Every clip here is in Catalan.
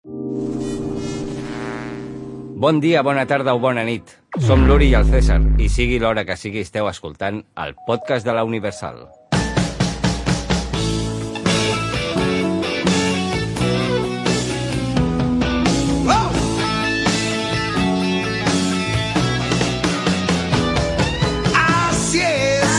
Bon dia, bona tarda o bona nit. Som l'Uri i el César, i sigui l'hora que sigui esteu escoltant el podcast de la Universal. Así es,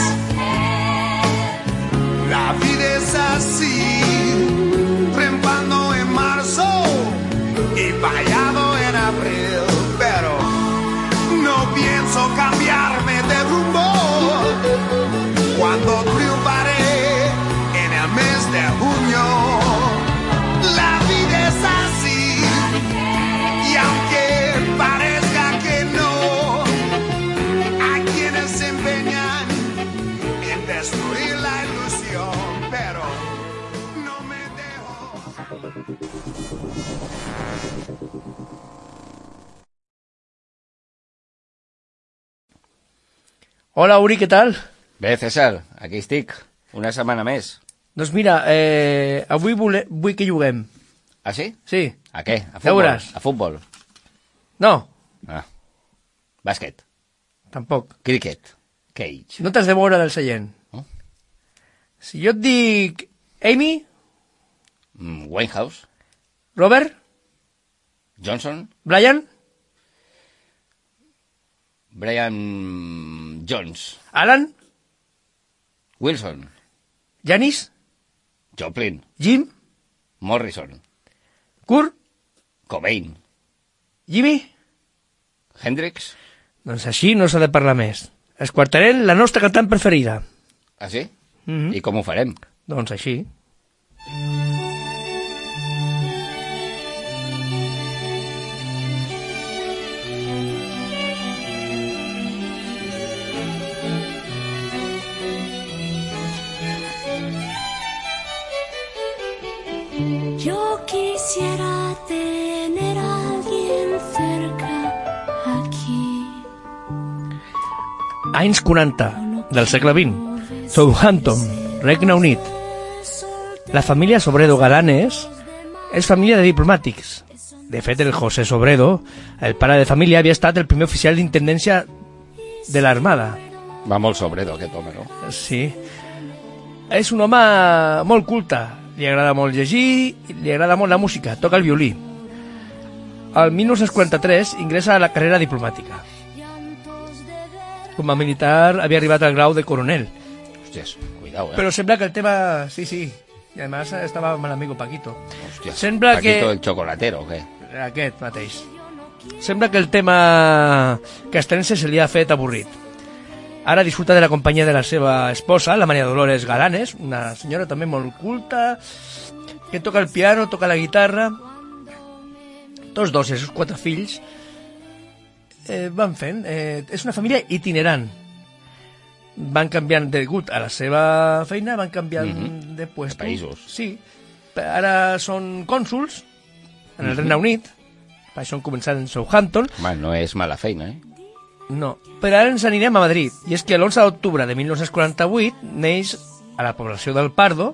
la vida es así, trempando en marzo y vallado en abril, pero no pienso cambiarme de rumbo cuando triunfaré en el mes de junio. La vida es así y aunque parezca que no, hay quienes se empeñan en destruir la ilusión, pero no me dejo. Hola, Uri, què tal? Bé, César, aquí estic, una setmana més. Doncs mira, avui vull que juguem. Ah, sí? Sí. A què? A Ja futbol? veuràs. A futbol? No, Ah. Bàsquet. tampoc. Cricket. Cage. No t'has de moure del seient. Oh. Si jo et dic Amy, Winehouse. Robert, Johnson. Brian, Brian Jones. Alan, Wilson. Janis, Joplin. Jim, Morrison. Kurt, Cobain. Jimmy... Hendrix. Doncs així no s'ha de parlar més. Esquartarem la nostra cantant preferida. Ah, sí? Mhm. I com ho farem? Doncs així. Yo quisiera tener a alguien cerca aquí. Anys 40 del segle XX. Southampton, Regne Unit. La família Sobredo Galanes és família de diplomàtics. De fet, el José Sobredo, el pare de família, havia estat el primer oficial d'intendència de l'Armada. Va molt sobredo aquest home, no? Sí. És un home molt culte. Li agrada molt llegir, li agrada molt la música, toca el violí. El 1943 ingressa a la carrera diplomàtica. Com a militar havia arribat al grau de coronel. Hòsties, cuidao, Però sembla que el tema... Sí, sí. I además estava amb l'amigo Paquito. Hòsties, sembla Paquito que- el chocolatero, o què? Aquest mateix. Sembla que el tema castrense se li ha fet avorrit. Ara disfruta de la companyia de la seva esposa, la Maria Dolores Galanes, una senyora també molt culta, que toca el piano, toca la guitarra. Tots dos i els seus 4 fills van fent. És una família itinerant. Van canviant degut a la seva feina, van canviant de puesto. De països. Sí. Ara són cònsuls en el Regne Unit. Per això han començat en Southampton. Home, no és mala feina, eh? No, però ara ens anirem a Madrid. I és que l'11 d'octubre de 1948 neix a la població del Pardo.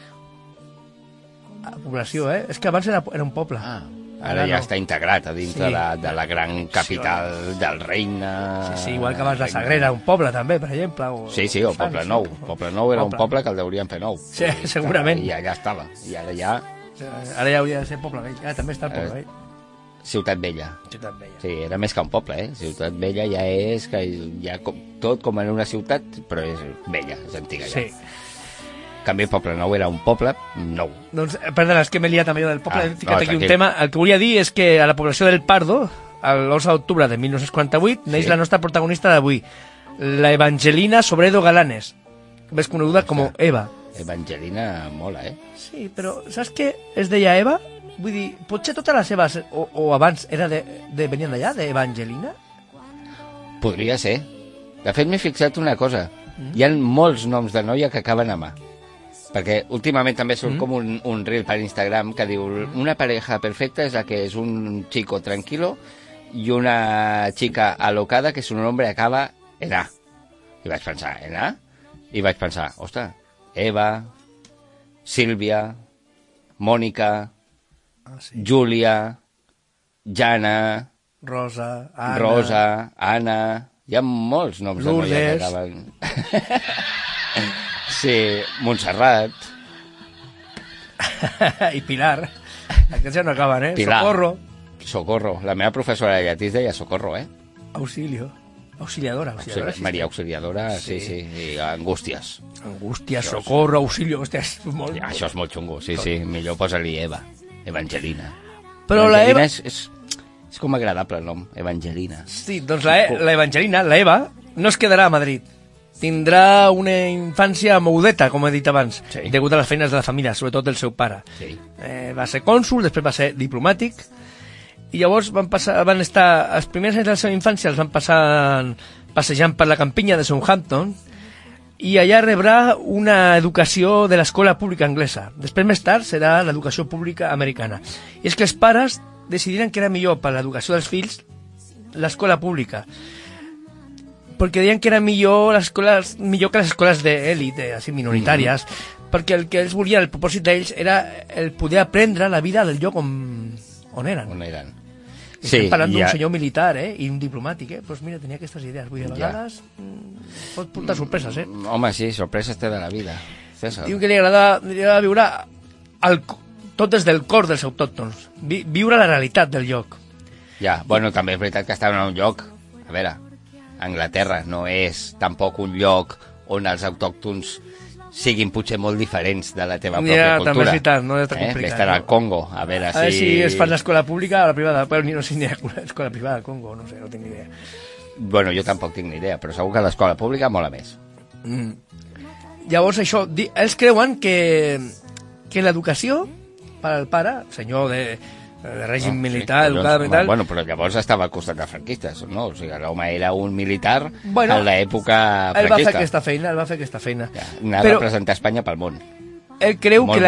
A la població, És que abans era un poble. Ah, ara ja està integrat a dintre Sí. de la gran capital del regne... Sí, igual que abans la Sagrera, un poble també, per exemple. O Sí, o Poble Nou. Poble Nou era un poble que el deurien fer nou. Sí, segurament. I allà estava. I ara ja... Ara ja hauria de ser poble vell. Ah, també està el poble vell. Ciutat Vella. Ciutat Vella. Sí, era més que un poble, Ciutat Vella ja és que ja tot com en una ciutat, però és vella, és antiga ja. Sí. En canvi, Poble Nou era un poble nou. Doncs, perdona, és que m'he liat amb allò del poble. Ah, He ficat no, aquí un tranquil. tema. El que volia dir és que a la població del Pardo, l'11 d'octubre de 1948, neix Sí. la nostra protagonista d'avui, la Evangelina Sobredo Galanes, més coneguda com Eva. Evangelina mola, Sí, però saps què es deia Eva? Vull dir, potser totes les Eves, o abans, era venien d'allà, d'Evangelina? Podria ser. De fet, m'he fixat una cosa. Hi ha molts noms de noia que acaben amb A. Perquè últimament també surt com un reel per Instagram que diu una pareja perfecta és la que és un chico tranquilo i una chica alocada que su nombre acaba en A. I vaig pensar, en A? I vaig pensar, ostres, Eva, Sílvia, Mònica, Júlia, Jana, Rosa, Anna... Hi ha molts noms de noia que acaben... Sí, Montserrat... I Pilar. Aquests ja no acaben, Pilar. Socorro. La meva professora de llatí es deia Socorro, Auxiliadora, Maria Auxiliadora, sí. I Angústies. Socorro, auxilio, hòstia, és molt... Ja, això és molt xungo, sí. Millor posa-li Eva, Evangelina. Però la Eva... És com agradable el nom, Evangelina. Sí, doncs la Evangelina, la Eva, no es quedarà a Madrid. Tindrà una infància moudeta, com he dit abans, degut a les feines de la família, sobretot del seu pare. Sí. Va ser cònsul, després va ser diplomàtic, i llavors van estar, els primers anys de la seva infància els van passar passejant per la campinya de Southampton, i allà rebrà una educació de l'escola pública anglesa. Després, més tard, serà l'educació pública americana. I és que els pares decidiren que era millor per l'educació dels fills l'escola pública, perquè deien que era millor que les escoles d'èlit, així minoritàries, perquè el que ells volien, el propòsit d'ells, era el poder aprendre la vida del lloc on eren. Estem parlant d'un senyor militar, i un diplomàtic, doncs mira, tenia aquestes idees. Vull dir, a vegades pot portar sorpreses, Home, sí, sorpreses té de la vida. César. Diu que li agrada viure tot des del cor dels autòctons, viure la realitat del lloc. Ja, bueno, també és veritat que estaven en un lloc, a veure, Anglaterra no és tampoc un lloc on els autòctons siguin potser molt diferents de la teva pròpia cultura. També és veritat, no és tan complicat. Que estarà al Congo, a veure si... A veure si es fa l'escola pública o la privada, però no sé ni l'escola privada al Congo, no sé, no tinc ni idea. Bueno, jo tampoc tinc ni idea, però segur que l'escola pública mola més. Llavors, això, ells creuen que l'educació per al pare, senyor de règim militar, educada militar... Bueno, però llavors estava al costat dels franquistes, no? O sigui, l'home era un militar en l'època franquista. Ell va fer aquesta feina. Anava a representar Espanya pel món. Ell creu que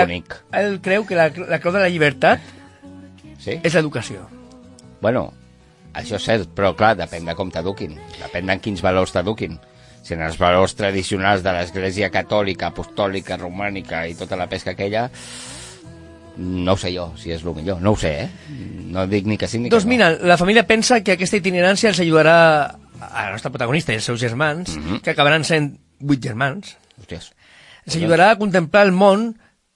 la clau de la llibertat és l'educació. Bueno, això és cert, però clar, depèn de com t'eduquin. Depèn de quins valors t'eduquin. Si en els valors tradicionals de l'Església catòlica, apostòlica, romànica i tota la pesca aquella... No ho sé jo, si és el millor. No ho sé, No dic ni que sí ni que no. Doncs mira, la família pensa que aquesta itinerància els ajudarà a la nostra protagonista i els seus germans, que acabaran sent 8 germans. Hòsties. Els ajudarà a contemplar el món,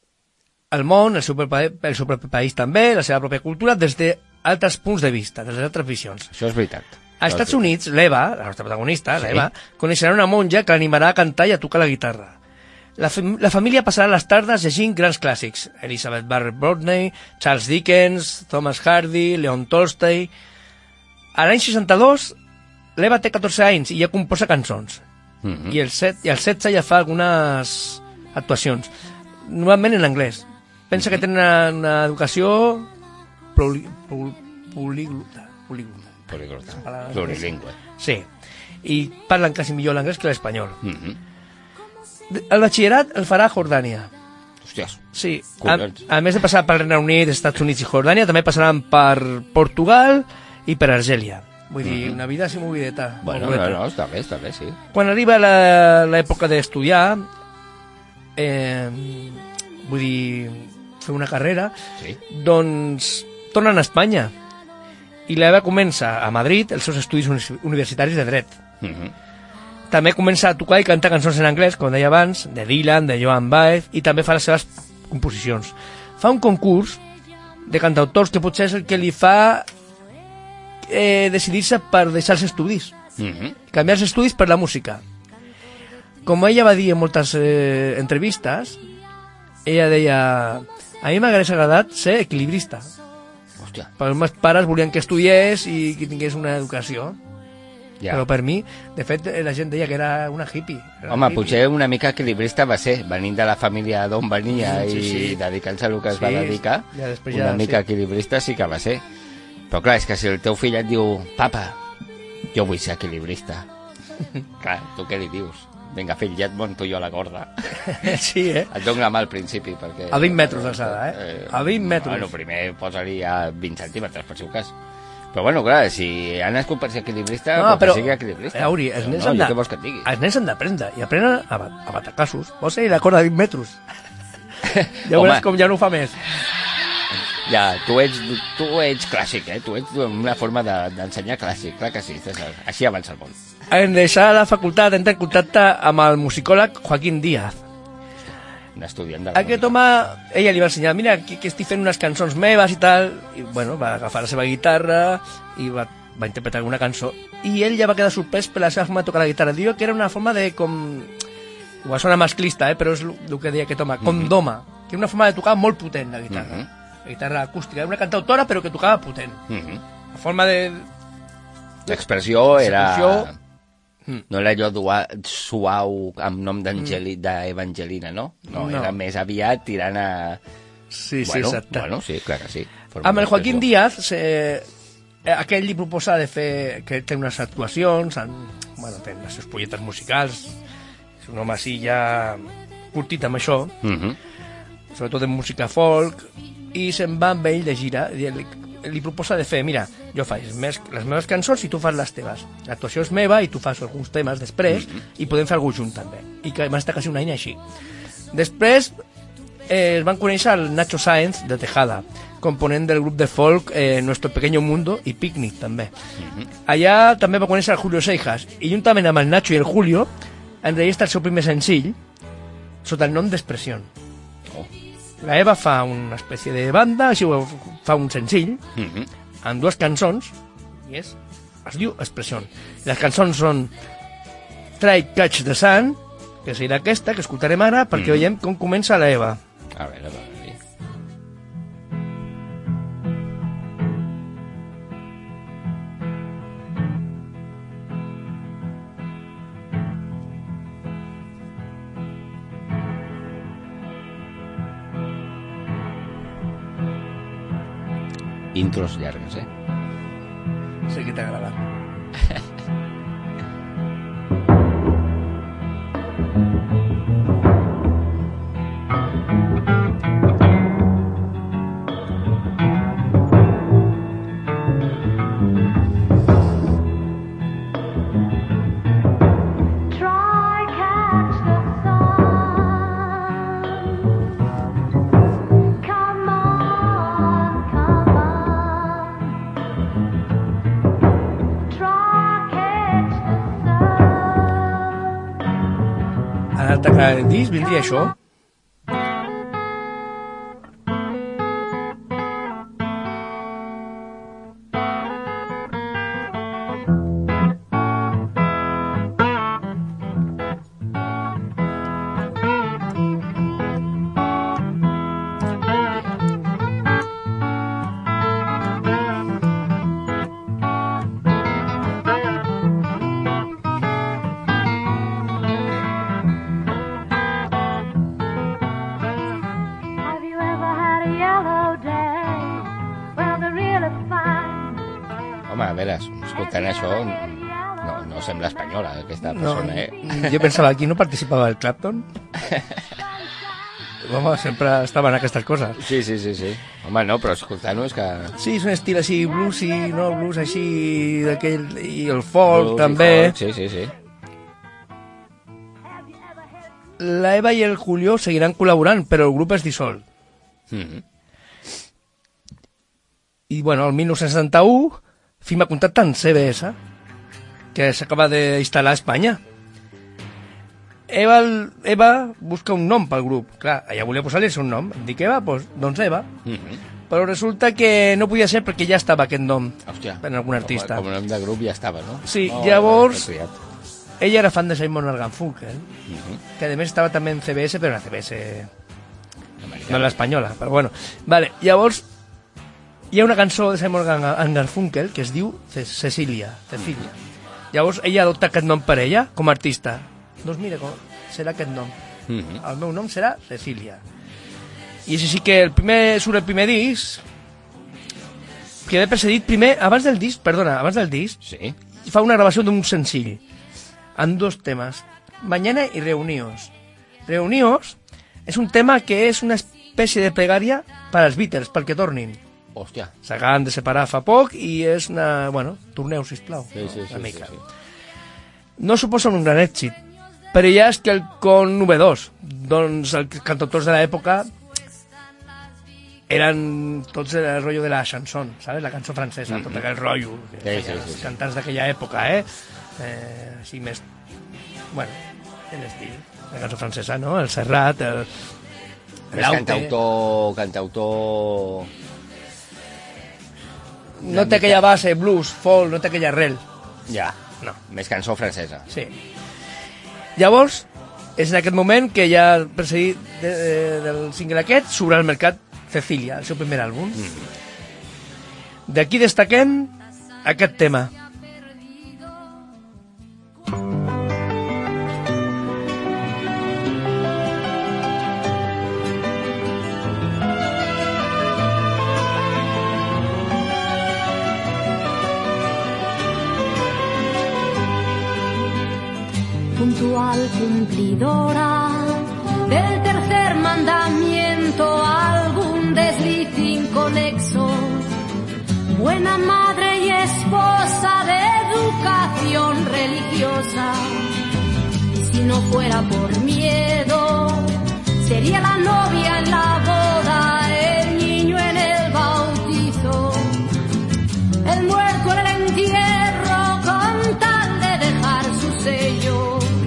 el seu propi país també, la seva pròpia cultura, des d'altres punts de vista, des d'altres visions. Això és veritat. Als Estats Units, l'Eva, la nostra protagonista, l'Eva, coneixerà una monja que l'animarà a cantar i a tocar la guitarra. La família passarà les tardes llegint grans clàssics. Elizabeth Barrett Browning, Charles Dickens, Thomas Hardy, Leon Tolstoy... A l'any 62, l'Eva té 14 anys i ja composa cançons. I als 16 ja fa algunes actuacions. Normalment en anglès. Pensa que tenen una educació plurilingüe. Sí. I parlen quasi millor l'anglès que l'espanyol. El batxillerat el farà a Jordània. Hòsties. Sí, a més de passar pel Regne Unit, Estats Units i Jordània, també passaran per Portugal i per Argèlia. Vull dir, una vida així movideta. Bueno, no, està bé, sí. Quan arriba l'època d'estudiar, vull dir, fer una carrera, doncs tornen a Espanya. I l'Eva comença a Madrid els seus estudis universitaris de dret. També comença a tocar i cantar cançons en anglès, com deia abans, de Dylan, de Joan Baez, i també fa les seves composicions. Fa un concurs de cantautors que potser és el que li fa decidir-se per deixar els estudis, canviar els estudis per la música. Com ella va dir en moltes entrevistes, ella deia: a mi m'hagués agradat ser equilibrista. Hòstia. Perquè els meus pares volien que estudiés i que tingués una educació. Però per mi, de fet, la gent deia que era una hippie. Home, potser una mica equilibrista va ser, venint de la família d'on venia i dedicant-se al que es va dedicar, una mica equilibrista sí que va ser. Però clar, és que si el teu fill et diu: papa, jo vull ser equilibrista. Clar, tu què li dius? Vinga, fill, ja et monto jo a la corda. Sí, Et dono la mà al principi, perquè... A 20 metres d'alçada, A 20 metres. Bueno, primer posa-li a 20 centímetres, per si ho cas. Però bueno, clar, si ha nascut per ser equilibrista, que sigui equilibrista. Auri, els nens han d'aprendre, i aprenen a batacassos. Posa-hi la corda de 20 metres. Ja veuràs com ja no ho fa més. Ja, tu ets clàssic, Tu ets una forma d'ensenyar clàssic, clar que sí, César. Així avança el món. En deixar la facultat entra en contacte amb el musicòleg Joaquín Díaz. Un estudiant de la Aquest home, ella li va ensenyar, mira, que estic fent unes cançons meves i tal, i bueno, va agafar la seva guitarra i va interpretar una cançó, i ell ja va quedar sorprès per la seva forma de tocar la guitarra. Diu que era una forma de com... Igual sona masclista, però és el que deia aquest home, com d'home, que era una forma de tocar molt potent, la guitarra. La guitarra acústica, era una cantautora però que tocava potent. La forma de... L'expressió era... No era allò suau amb nom d'Evangelina, no? No, era més aviat tirant a... Sí, exacte. Bueno, sí, clar que sí. Amb el Joaquín Díaz, aquell li proposa de fer... que té unes actuacions, té les seus projectes musicals, és un home així ja curtit amb això, sobretot de música folk, i se'n va amb ell de gira, li proposa de fer, mira, jo faig les meves cançons i tu fas les teves. L'actuació és meva i tu fas alguns temes després i podem fer alguna junt també. I que van estar quasi un any així. Després es van conèixer el Nacho Sáenz de Tejada, component del grup de folk Nuestro Pequeño Mundo i Picnic també. Allà també va conèixer el Julio Seijas i juntament amb el Nacho i el Julio enregistra el seu primer senzill sota el nom d'Expressió. La Eva fa una espècie de banda, així fa un senzill, amb dues cançons, i es diu Expressió. Les cançons són Try Catch the Sun, que serà aquesta, que escoltarem ara, perquè veiem com comença la Eva. A veure. Intros llargues, Sé que t'agrada. El disc vindria això. Escoltant això, no sembla espanyola, aquesta persona, Jo pensava, aquí no participava el Clapton? Home, sempre estava en aquestes coses. Sí. Home, no, però escoltant-ho és que... Sí, és un estil així bluesy, no? Blues així d'aquell... I el folk, blues també. Folk, sí. La Eva i el Julio seguiran col·laborant, però el grup es dissol. I, bueno, el 1971... firma contacte amb CBS, que s'acaba d'instal·lar a Espanya. Eva busca un nom pel grup. Clar, ella volia posar-li el seu nom. Dic Eva, doncs Eva. Però resulta que no podia ser perquè ja estava aquest nom. Hòstia, per algun artista. Com a nom de grup ja estava, no? Sí, llavors ella era fan de Simon & Garfunkel, que a més estava també en CBS, però en la CBS no en l'espanyola, però bueno. Vale, llavors hi ha una cançó de Simon & Garfunkel que es diu Cecilia. Llavors ella adopta aquest nom per ella com a artista. Doncs mira, serà aquest nom. El meu nom serà Cecilia. I és així que surt el primer disc, que ve precedit primer, abans del disc, sí. Fa una gravació d'un senzill amb dos temes, Mañana i Reunidos. Reunidos és un tema que és una espècie de pregària per als Beatles, perquè tornin. Hòstia. S'acaben de separar fa poc i és una... Bueno, torneu, sisplau. Sí. No suposa un gran èxit, però ja és quelcom novedós. Doncs els cantautors de l'època eran tots el rotllo de la chanson, ¿sabes? La cançó francesa, tot aquell rotllo. Sí. Cantants d'aquella època, així més... Bueno, l'estil. La cançó francesa, no? El Serrat, el... Més cantautor... No té aquella base, blues, folk, no té aquella arrel. Ja, No. més cançó francesa. Sí. Llavors, és en aquest moment que ja precedit del single aquest surt al mercat Cecilia, el seu primer àlbum. D'aquí destaquem aquest tema. Puntual cumplidora del tercer mandamiento, algún desliz inconexo, buena madre y esposa de educación religiosa. Y si no fuera por miedo, sería la novia en la boda, el niño en el bautizo, el muerto en el entierro, con tal de dejar su sello.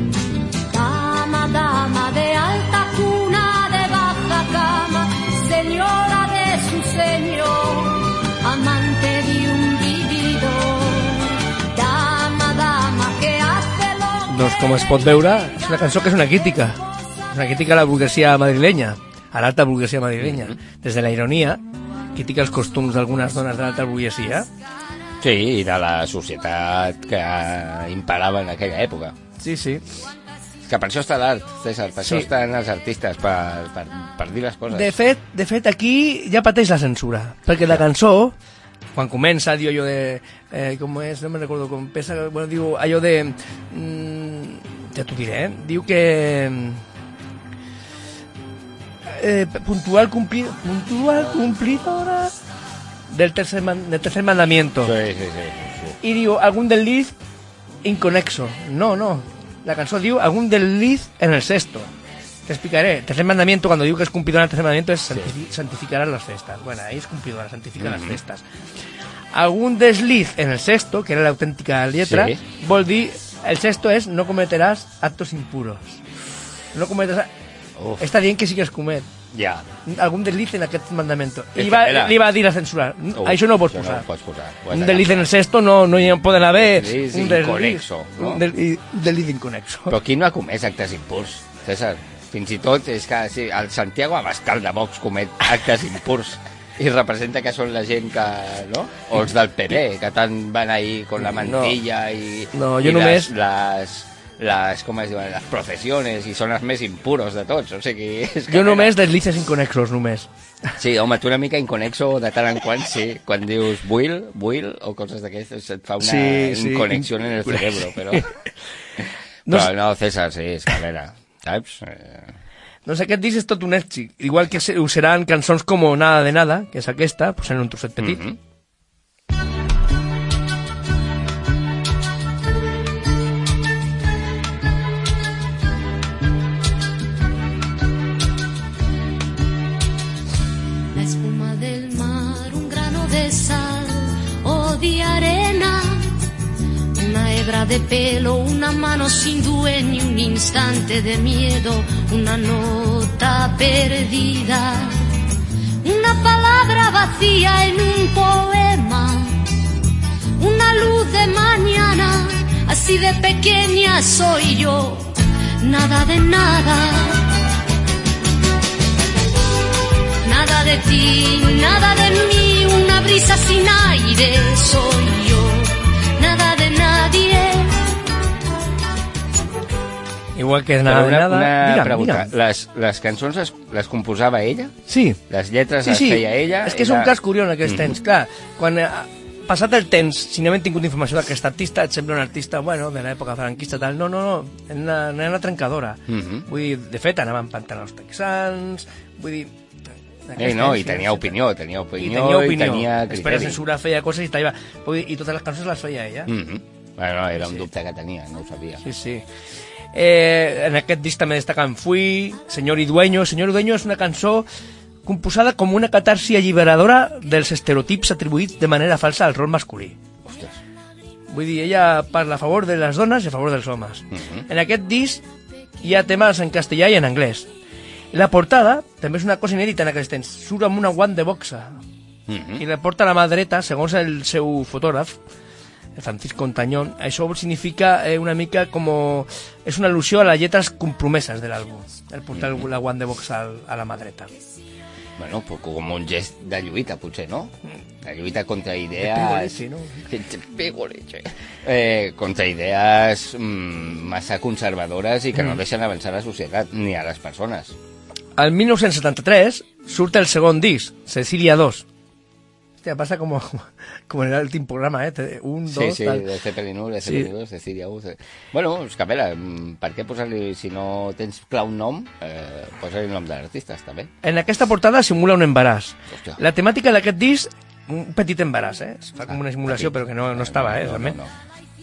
Dama de alta cuna, de baja cama, señora de su señor, amante de un vividor. Dama que hace lo que... Doncs com es pot veure, és una cançó que és una crítica a la burguesia madrilenya, a l'alta burguesia madrilenya. Des de la ironia, critica els costums d'algunes dones de l'alta burguesia. Sí, i de la societat que imperava en aquella època. Sí. Que per això està l'art, César, per això estan els artistes, per dir les coses. De fet, aquí ja pateix la censura, perquè la cançó, quan comença, diu allò de... com és? No me'n recordo com pesa... Bueno, diu allò de... ja t'ho diré, diu que... puntual cumplidora del tercer mandamiento. Sí. I diu, algún desliz inconexo. No. La cançó diu algún desliz en el sexto. Te explicaré. Tercer mandamiento, cuando digo que es cumplidora el tercer mandamiento, es santificarán las festas. Bueno, ahí es cumplidora, santifican las festas. Algún desliz en el sexto, que era la auténtica letra, vol dir, el sexto es no cometerás actos impuros. No cometerás... Està dient que sí que es comet. Ja. Algun desliz en aquest mandamiento. I li va dir a censurar. Això no ho pots posar. Un desliz en el sexto no hi poden haver... Un desliz inconexo. Un desliz inconexo. Però qui no ha comès actes impurs, César? Fins i tot és que sí, el Santiago Abascal de Vox comet actes impurs i representa que són la gent que... no? O els del PP, que tant van ahí con la mantilla i només... les com es diuen, les professiones, i són els més impuros de tots, o sigui... Jo només deslices inconexos, només. Sí, home, tu una mica inconexo de tant en quant, sí. Quan dius buil, o coses d'aquestes, et fa una inconexió en el cerebro, però... Però no, César, sí, és que a veure, saps? Doncs aquest disc és tot un èxit. Igual que ho seran cançons com Nada de Nada, que és aquesta, posant un trosset petit. La espuma del mar, un grano de sal o de arena, una hebra de pelo, una mano sin dueño, un instante de miedo, una nota perdida, una palabra vacía en un poema, una luz de mañana, así de pequeña soy yo, nada de nada. Nada de ti, nada de mí, una brisa sin aire soy yo, nada de nadie. Igual que nada de nada... Una pregunta, les cançons les composava ella? Sí. Les lletres les feia ella? És que és un cas curiós en aquests temps. Clar, quan passat el temps, si no hem tingut informació d'aquest artista, et sembla un artista, bueno, de l'època franquista, tal. No, era una trencadora. Vull dir, de fet, anaven pantalons texans, vull dir... I tenia opinió, i tenia criteri. Després la censura feia coses i tallava. I totes les cançons les feia ella. Bueno, era un dubte que tenia, no ho sabia. Sí. En aquest disc també destaquen Fui, Señor y Dueño. Señor y Dueño és una cançó composada com una catarsi alliberadora dels estereotips atribuïts de manera falsa al rol masculí. Ostres. Vull dir, ella parla a favor de les dones i a favor dels homes. En aquest disc hi ha temes en castellà i en anglès. La portada també és una cosa inèdita en aquest temps. Surt amb una guant de boxa. I la porta a la mà dreta, segons el seu fotògraf, el Francisco Ontañón. Això significa una mica com... És una al·lusió a les lletres compromeses de l'àlbum, el portar la guant de boxa a la mà dreta. Bueno, pues com un gest de lluita, potser, no? La lluita contra De idees... Pegoleche, ¿no? De Pegoleche. Contra idees massa conservadores i que no deixen avançar la societat, ni a les persones. Al 1973 surt el segon disc, Cecilia 2. Hòstia, passa com en l'últim programa, Un, dos, Sí, tal. de Zeppelin 1, de Zeppelin 2, de Cecilia 1... Bueno, és que a veure, per què posar-li, si no tens clar un nom, posa-li el nom de l'artista, està bé. En aquesta portada simula un embaràs. Hòstia. La temàtica d'aquest disc, un petit embaràs, Es fa com una simulació, petit. però que no estava, realment. No.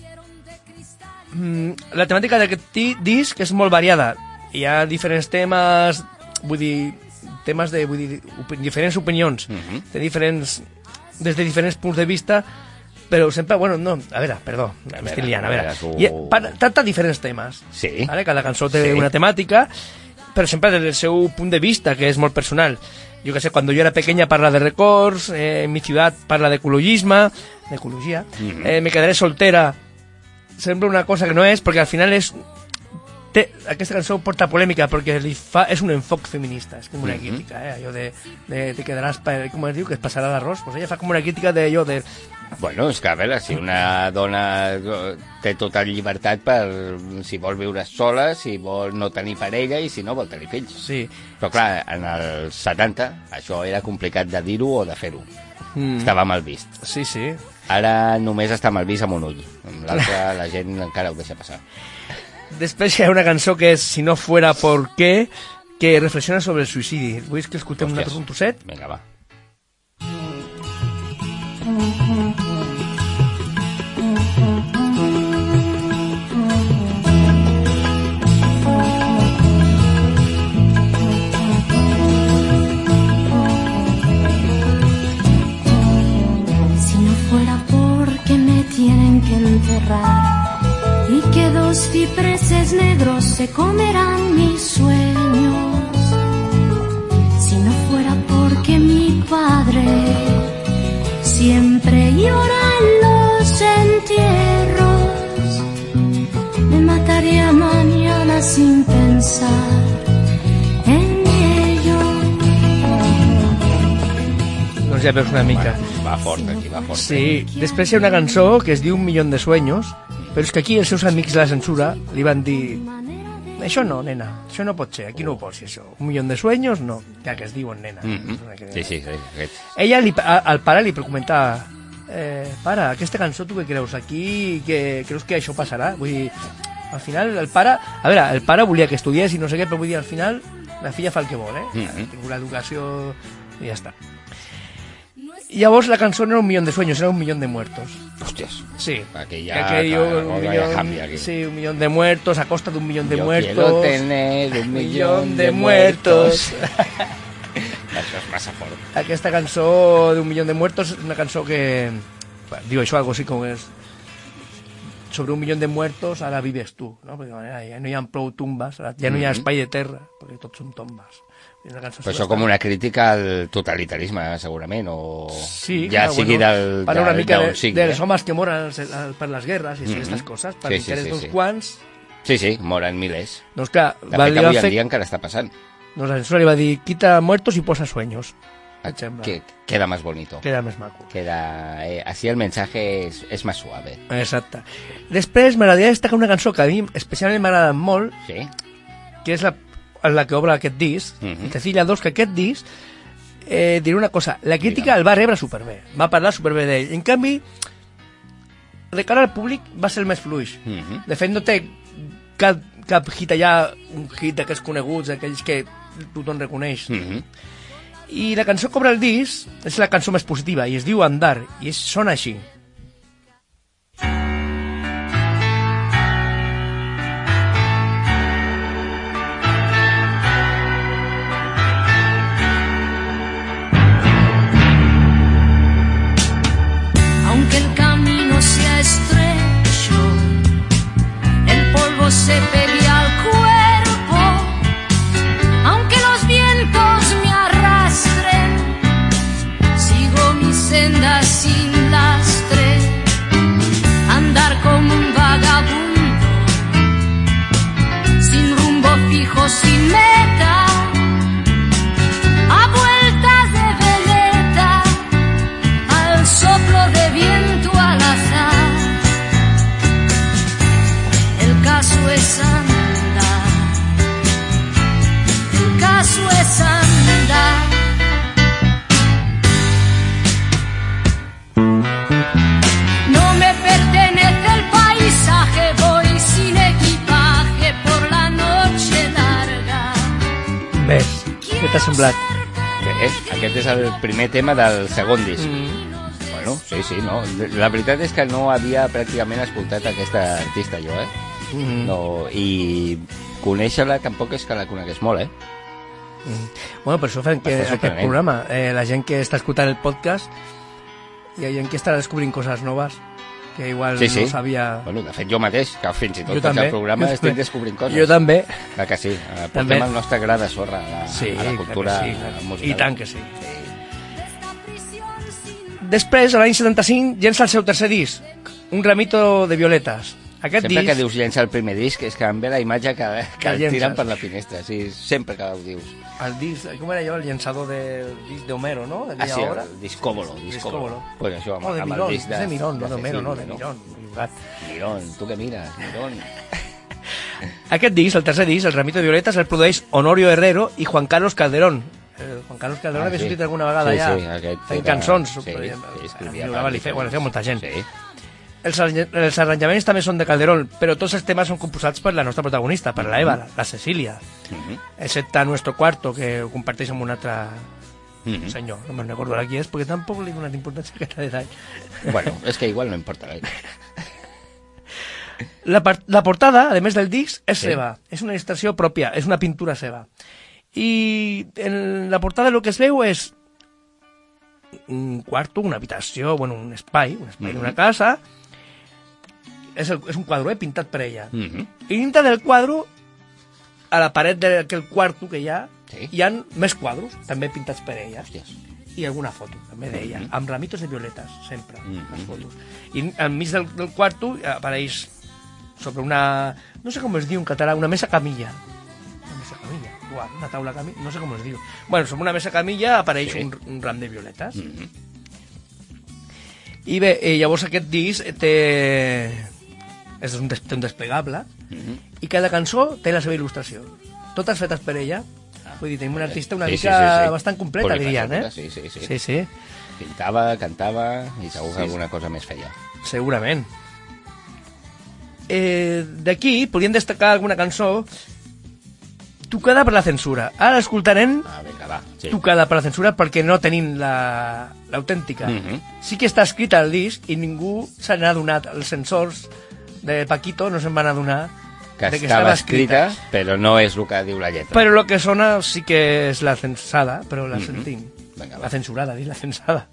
La temàtica d'aquest disc és molt variada. Hi ha diferents temes, vull dir, diferents opinions, des de diferents punts de vista, però sempre, bueno, no, a veure, perdó, m'estic liant, a veure, tracta diferents temes. Sí. ¿Vale? Cada cançó té una temàtica, però sempre des del seu punt de vista, que és molt personal. Jo que sé, cuando yo era pequeña parla de records, en mi ciudad parla d'ecologia, me quedaré soltera, sembla una cosa que no és, perquè al final és... Aquesta cançó porta polèmica perquè és un enfoc feminista, és com una crítica, allò de te quedaràs, com es diu, que es passarà l'arròs, pues ella fa com una crítica d'allò de... Bueno, és que a veure, si una dona té tota llibertat per si vol viure sola, si vol no tenir parella i si no vol tenir fills. Sí. Però clar, en els 70 això era complicat de dir-ho o de fer-ho. Estava mal vist. Sí, sí. Ara només està mal vist amb un ull. Amb l'altre la gent encara ho deixa passar. Després hi ha una cançó que és Si no fuera por qué, que reflexiona sobre el suïcidi. Vull que escoltem un trosset? Vinga, va. Si no fuera porque me tienen que enterrar y que dos cipreses negros se comerán mis sueños, si no fuera porque mi padre siempre llora en los entierros, me mataría mañana sin pensar en ello. Doncs ja veus una mica. Bueno, va fort aquí, va fort. Sí, després hi ha una cançó que es diu Un millón de sueños, però és que aquí els seus amics de la censura li van dir això no, nena, això no pot ser, aquí no ho pots, això. Un millón de sueños, no. Ja que es diuen, nena. Sí. Ella, al pare li preguntava pare, aquesta cançó tu què creus? Aquí, que creus que això passarà? Vull dir, al final el pare... A veure, el pare volia que estudiés i no sé què, però vull dir, al final la filla fa el que vol, Tinc una educació i ja està. Llavors la cançó no era Un millón de sueños, era Un millón de muertos. Hòsties. Sí. Aquí ja canvia. Aquí. Sí, un millón de muertos, a costa de un millón de Yo muertos. quiero tener un millón de muertos. Això és massa fort. Aquesta cançó de Un millón de muertos és una cançó que... Diu això, algo así com és... Sobre un millón de muertos, ara vives tu, no? Perquè de manera, ja no hi ha prou tumbes, ja no hi ha espai de terra, perquè tots són tombes. Però això com una crítica al totalitarisme, segurament, o sí, ja clar, sigui bueno, parla una mica sigui, dels homes que moren per les guerres i aquestes coses, per interès d'uns quants. Sí, moren milers. Doncs clar, de fet, avui en dia encara està passant. Doncs la censura li va dir, quita muertos y posa sueños. Queda más bonito. Queda més maco. Así el mensaje es más suave. Exacte. Després m'agradaria destacar una cançó que a mi especialment m'agrada molt, sí? Que és la que obre aquest disc, Cecilia 2, que aquest disc, diré una cosa, la crítica el va rebre superbé, va parlar superbé d'ell. En canvi, de cara al públic va ser el més fluix. De fet, no té cap hit allà, un hit d'aquests coneguts, aquells que tothom reconeix. I la cançó que obre el disc és la cançó més positiva i es diu Andar, i sona així. t'ha semblat? Aquest és el primer tema del segon disc. Bueno, sí, no. La veritat és que no havia pràcticament escoltat aquesta artista jo, No, i conèixer-la tampoc és que la conegués molt, Bueno, per això fem aquest programa. La gent que està escoltant el podcast, hi ha gent que està descobrint coses noves que igual no sabia... Bueno, de fet, jo mateix, que fins i tot faig el programa, estic descobrint coses. Jo també. Clar que sí, portem el nostre gra de sorra a la cultura musical. I tant que sí. Després, l'any 75, llença el seu tercer disc, Un ramito de violetas. Sempre que dius llença el primer disc és que em ve la imatge que el tiren per la finestra, sempre que ho dius. El disc, com era allò, el llançador del disc d'Homero, no? Sí, el discòbolo. Pues això, de Mirón, és de Mirón, no d'Homero, no, de Mirón. Mirón, tu què mires, Mirón. Aquest disc, el tercer disc, el Ramito de Violetas, el produeix Honorio Herrero i Juan Carlos Calderón. Juan Carlos Calderón havia sortit alguna vegada ja fent cançons. Li feia molta gent. Els arranjaments també són de Calderón, però tots els temes són composats per la nostra protagonista, per la Eva, la Cecília. Excepte Nuestro Cuarto, que ho comparteix amb un altre senyor. No me'n recordo qui és, perquè tampoc li he donat importància a aquest detall. Bueno, és que igual no importa gaire. La portada, a més del disc, és seva. És una il·lustració pròpia, és una pintura seva. I en la portada el que es veu és un quarto, una habitació, bueno, un espai d'una casa. És un quadre pintat per ella. I dintre del quadre, a la paret d'aquell quarto que hi ha més quadros, també pintats per ella. I alguna foto, també d'ella, amb ramitos de violetes, sempre, les fotos. I al mig del quarto apareix sobre una... no sé com es diu en català, una mesa camilla. Una taula camilla, no sé com es diu. Bueno, sobre una mesa camilla apareix un ram de violetes. I bé, llavors aquest disc és un desplegable i cada cançó té la seva il·lustració. Totes fetes per ella. Vull dir, tenim una artista una mica bastant completa, dirien, Sí. Pintava, cantava i segur que alguna cosa més feia. Segurament. D'aquí podríem destacar alguna cançó tocada per la censura. Ara escoltarem tocada per la censura perquè no tenim l'autèntica. Sí que està escrita al disc i ningú se n'ha adonat. Els censors de Paquito no se'n van adonar que estava escrita, però no és el que diu la lletra. Però el que sona sí que és la censada, però la sentim. La censurada, la censada.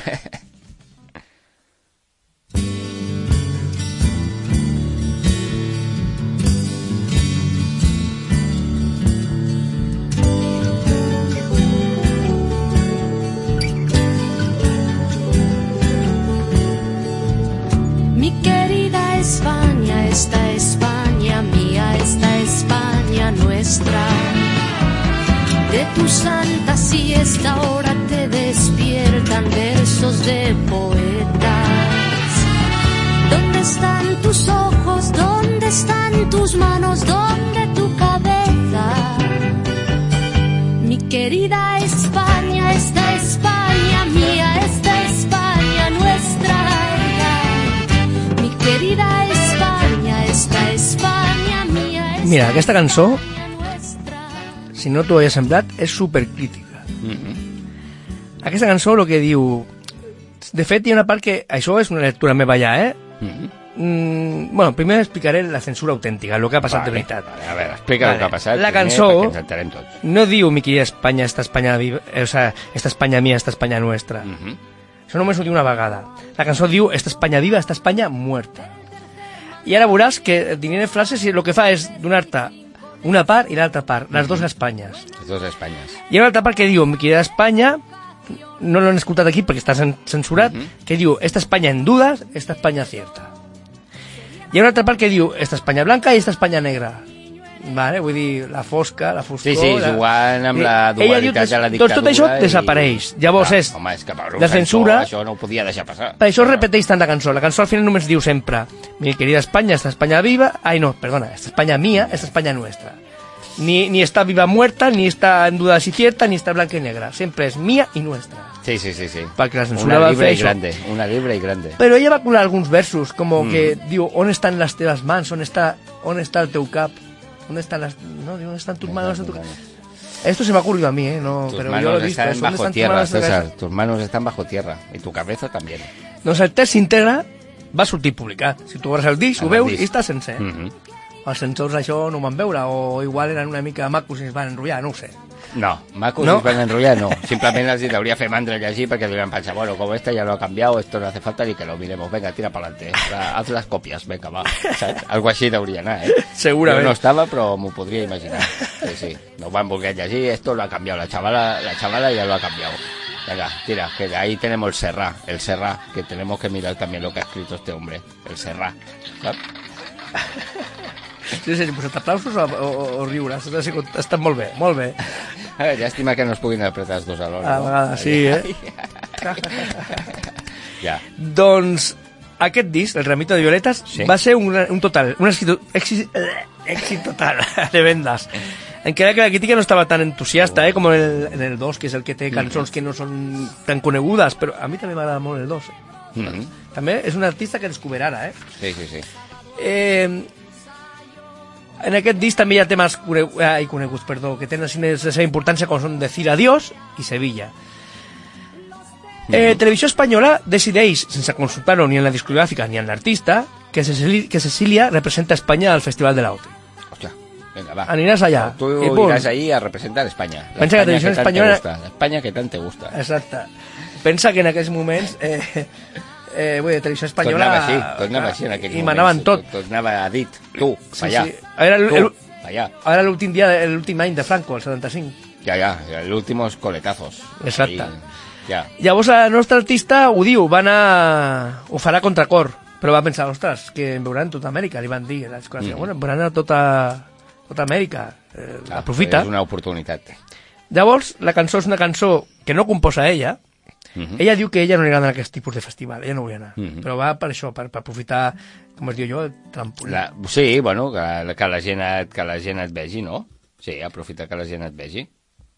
Mi querida España, esta España mía, esta España nuestra. De tu santa siesta ahora te despiertan versos de poetas. ¿Dónde están tus ojos? ¿Dónde están tus manos? ¿Dónde tu cabeza? Mi querida España, esta España mía, esta España nuestra. Querida España, esta España mía. Mira, aquesta cançó, si no t'ho havia semblat, és supercrítica. Aquesta cançó el que diu... De fet, hi ha una part que... Això és una lectura meva ja, bueno, primer explicaré la censura autèntica, el que ha passat de veritat. A veure, explica el que ha passat. La cançó tots. no diu mi querida España, esta España viva, o sea, esta España mía, esta España nuestra. Això només ho diu una vegada. La cançó diu esta España viva, esta España muerta. I ara veuràs que dinant frases i el que fa és donar-te una part i l'altra part, les dues Espanyes. Les dues Espanyes. Hi ha una altra part que diu, mi querida España, no l'han escoltat aquí perquè està censurat, que diu, esta España en dudas, esta España cierta. Hi ha una altra part que diu, esta España blanca i esta España negra. Vale, vull dir, la fosca, la foscor... Sí, jugant amb la dualitat de la dictadura... Tot això desapareix. Llavors és... Home, és que per la censura... Això no ho podia deixar passar. Per això es repeteix tant la cançó. La cançó al final només diu sempre mi querida España, esta España viva... Ai, no, perdona, esta España mía, esta España nuestra. Ni está viva muerta, ni está en duda si cierta, ni está blanca y negra. Siempre es mía y nuestra. Sí. Perquè la censura va fer això. Una libre i grande. Però ella va colar alguns versos, com que diu, on estan les teves mans, on està el teu cap, on estan les... No, diu, on estan tus manos, on estan tus... Esto se me ha ocurrido a mí, no, Tus pero yo manos lo he visto. están ¿Dónde bajo tus tierra, manos de César. cabeza? Tus manos están bajo tierra. I tu cabeza també. Doncs el test íntegre va sortir publicat. Si tu obres el disc, ho En el veus disc. i està sencer. Mhm. Els censors això no ho van veure, o igual eren una mica macos i es van enrotllar, no ho sé. No, macos ¿No? es van a enrollar, no. Simplemente els deuria fer mandra llegir perquè deurien pensar, bueno, como este ya lo ha cambiado, esto no hace falta ni que lo miremos. Venga, tira para adelante. Haz las copias, venga, va. Saps? Algo així deuria anar, Segurament. Jo no estava, però m'ho podria imaginar. Sí, sí. No van voler llegir, esto lo ha cambiado. La chavala ya lo ha cambiado. Venga, tira, que ahí tenemos el Serra, que tenemos que mirar también lo que ha escrito este hombre. El Serra. ¿Saps? Sí, sí, pues aplausos o riures. Ha estat molt bé, molt bé. Llàstima que no es puguin apretar els dos alhora. A vegades sí, Ja. Doncs aquest disc, El ramito de violetas, Sí. va ser un total, un èxit total de vendes. Encara que la crítica no estava tan entusiasta com en el 2, que és el que té cançons que no són tan conegudes, però a mi també m'agrada molt el 2. Mhm. També és un artista que descobreix ara, Sí, sí, sí. En aquest disc també hi ha temes coneguts, que tenen la seva importància, com són Decir Adiós i Sevilla. Televisió Espanyola decideix, sense consultar-ho ni en la discogràfica ni en l'artista, que Cecília representa Espanya al Festival de l'Auti. Hòstia, venga, va. Aniràs allà. Tú I punt. irás ahí a representar España. La Pensa que España Televisión tant te Espanyola- gusta, la España que tant te gusta. Exacte. Pensa que en aquells moments Televisió Espanyola... Tot anava així en aquell I moment. manaven tot. Tot anava dit. Tu, Sí, allà. sí. Era Tu, allà. Ara l'últim any de Franco, el 75. Ja, els últimos coletazos. Exacte. Ahí, ja. Llavors el nostre artista ho diu, ho farà a contracor, però va pensar, ostres, que em veuran tota Amèrica, li van dir, bueno, em veuran a tota Amèrica, aprofita. És una oportunitat. Llavors, la cançó és una cançó que no composa ella. Ella diu que ella no li agrada aquest tipus de festival, ella no vull anar, però va per això, per aprofitar, com es diu jo, el trampolí. Sí, bueno, que la gent et vegi, no? Sí, aprofita que la gent et vegi.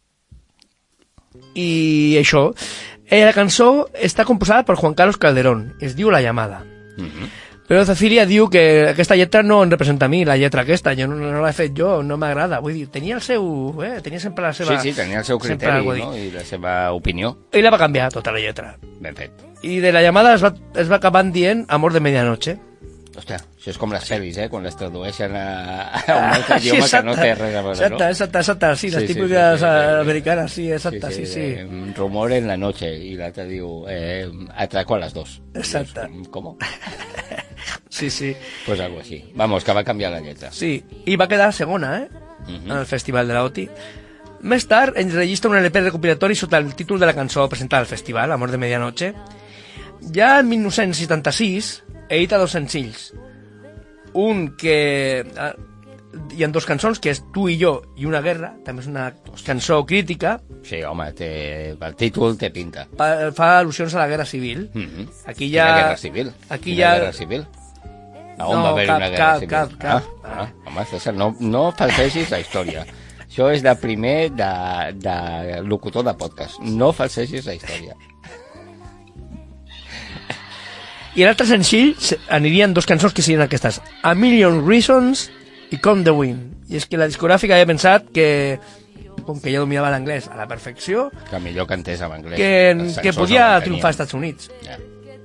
I això, la cançó està composada per Juan Carlos Calderón, es diu La Llamada. Però Cecília diu que aquesta lletra no em representa a mi, la lletra aquesta, jo no l'he fet jo, no m'agrada. Vull dir, tenia sempre la seva... Sí, tenia el seu criteri, no? I la seva opinió. I la va canviar, tota la lletra. Ben fet. I de La Llamada es va acabant dient Amor de Medianoche. Hòstia, això és com les pel·lis, quan les tradueixen a un altre idioma que no té res a veure, no? Exacte, sí, les típiques americanes, sí, exacte, sí. Rumor en la noche, i l'altre diu, atraco a las 2. Exacte. Com? Sí. Pues algo així. Vamos, que va canviar la lletra. Sí, i va quedar segona, en el Festival de la OTI. Més tard, enregistra un LP recopilatori sota el títol de la cançó presentada al festival, Amor de Medianoche. Ja en 1976 edita 2 senzills. Un que... hi ha 2 cançons, que és Tu i jo i Una guerra, també és una cançó crítica. Sí, home, el títol té pinta. Fa al·lusions a la guerra civil. Aquí ja... Quina guerra civil? Aquí Quina ja... guerra civil? A on va haver una guerra civil? Cap. Home, César, no falsegis la història. Això és de primer de locutor de podcast. No falsegis la història. I l'altre senzill anirien 2 cançons que serien aquestes, A Million Reasons i Come the Wind. I és que la discogràfica havia pensat que, com que ja dominava l'anglès a la perfecció, Que millor cantés en anglès. que podia triomfar als Estats Units. Ja.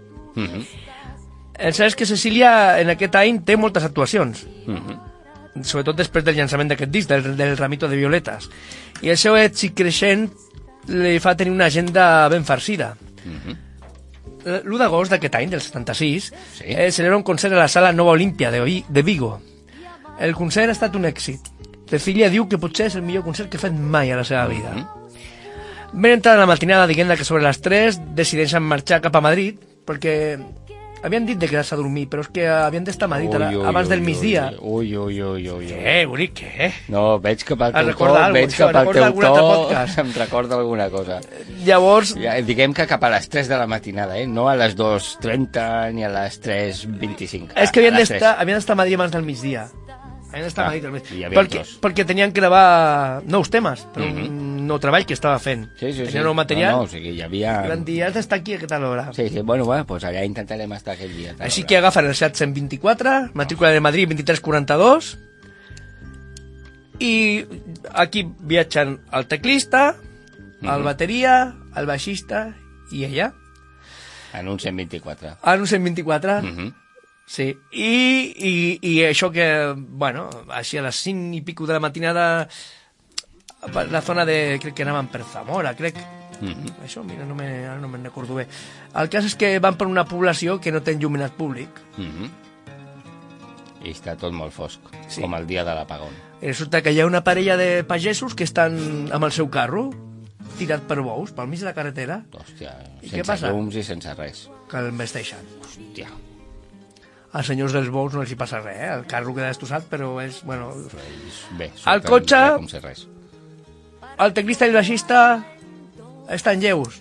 El cert és que Cecília en aquest any té moltes actuacions, sobretot després del llançament d'aquest disc, del Ramito de Violetas. I el seu èxit creixent li fa tenir una agenda ben farcida. L'1 d'agost d'aquest any, del 76, celebra un concert a la Sala Nova Olímpia de Vigo. El concert ha estat un èxit. Cecília diu que potser és el millor concert que ha fet mai a la seva vida. Ben entrada la matinada, diguem que sobre les 3 decideixen marxar cap a Madrid, perquè havien dit de quedar-se a dormir, però és que havien d'estar a Madrid abans del migdia. Ui. Què, bonic, què? No, veig que pel teu to, Recorda algun altre podcast. Em recorda alguna cosa. Llavors... Ja, diguem que cap a les 3 de la matinada, no a les 2:30 ni a les 3:25. És que havien d'estar a Madrid abans del migdia. Havien d'estar a Madrid al migdia. Perquè tenien que gravar nous temes per un nou treball que estava fent. Sí. Tenien nou material. O sigui, hi havia... I van dir, has d'estar aquí a aquesta hora. Sí, bueno, pues allà intentarem estar aquell dia. Així que agafen el SEAT 124, matrícula de Madrid 2342, I aquí viatgen el teclista, el bateria, el baixista i ella. En un 124. En un 124. Sí. I això que, bueno, així a les 5 i pico de la matinada, la zona de... crec que anaven per Zamora, crec. Això, mira, ara no me'n recordo bé. El cas és que van per una població que no té enllumenat públic. I està tot molt fosc, com el dia de l'apagón. I resulta que hi ha una parella de pagesos que estan amb el seu carro, tirat per bous, pel mig de la carretera. Hòstia, sense llums i sense res. Que el vesteixen. Hòstia. Als senyors dels bous no els hi passa res, El carro queda destossat, però és, bueno... Bé, el cotxe, com si res. El teclista i el baixista estan lleus.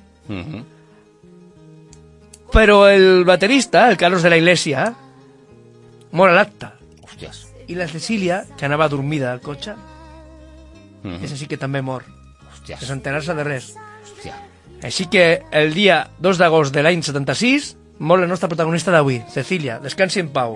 Però el baterista, el Carlos de la Iglesia, mor a l'acte. Hòsties. I la Cecília, que anava dormida al cotxe, és així que també mor. Hòsties. Sense enterar-se de res. Hòstia. Així que el dia 2 d'agost de l'any 76 mor la nostra protagonista d'avui, Cecília. Descansi en pau.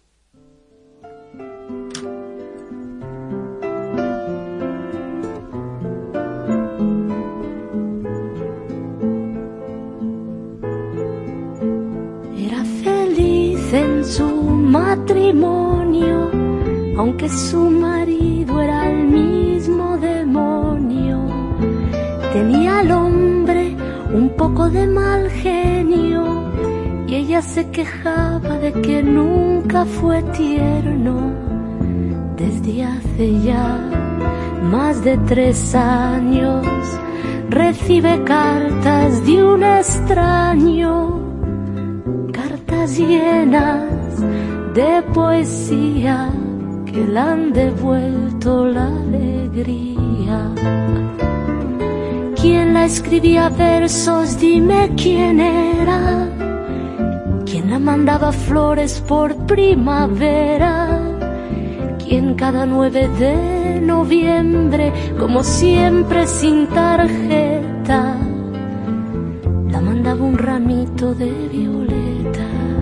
Era feliz en su matrimonio, aunque su marido era el mismo demonio. Tenía al hombre un poco de mal genio y ella se quejaba de que nunca fue tierno. Desde hace ya más de 3 años recibe cartas de un extraño, cartas llenas de poesía que le han devuelto la alegría. ¿Quién la escribía versos? Dime quién era. ¿Quién la mandaba flores por primavera? ¿Quién cada 9 de noviembre, como siempre sin tarjeta, la mandaba un ramito de violetas?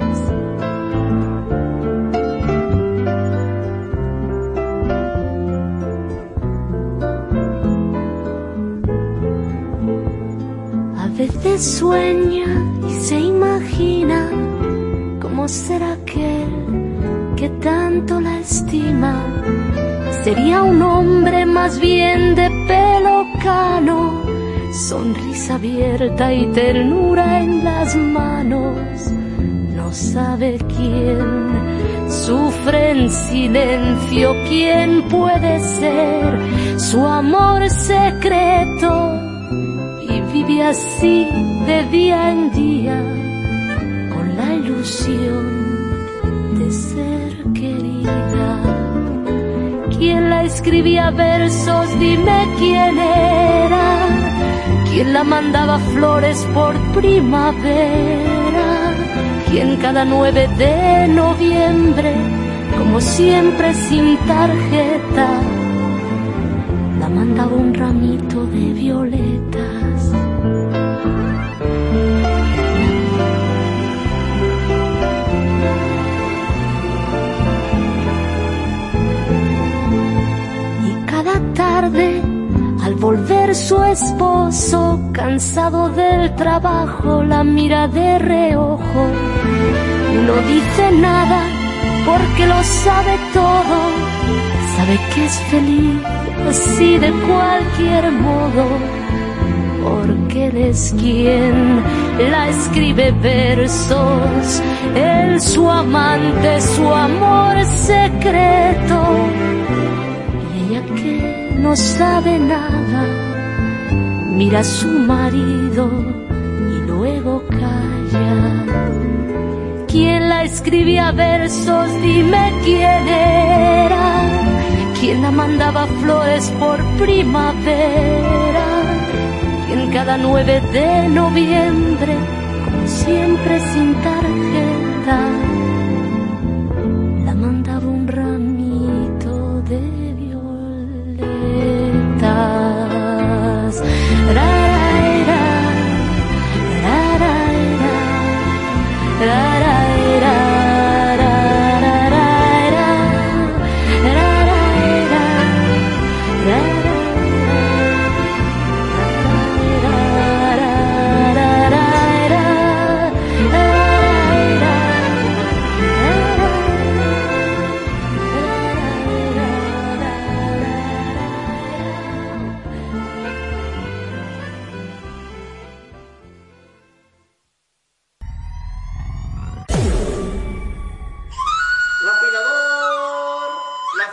A veces sueña y se imagina cómo será aquel que tanto la estima. Sería un hombre más bien de pelo cano, sonrisa abierta y ternura en las manos. No sabe quién sufre en silencio, quién puede ser su amor secreto. Y vive así de día en día, con la ilusión de ser querida. ¿Quién la escribía versos? Dime quién era. ¿Quién la mandaba flores por primavera? ¿Quién cada 9 de noviembre, como siempre sin tarjeta, la mandaba un ramito de violetas? Tarde, al volver su esposo, cansado del trabajo, la mira de reojo. No dice nada porque lo sabe todo, sabe que es feliz así de cualquier modo, porque él es quien la escribe versos, él su amante, su amor secreto. Que no sabe nada, mira a su marido y luego calla. ¿Quién la escribía versos? Dime quién era. ¿Quién la mandaba flores por primavera? ¿Quién cada 9 de noviembre, como siempre sin tarjeta, la mandaba un ramito de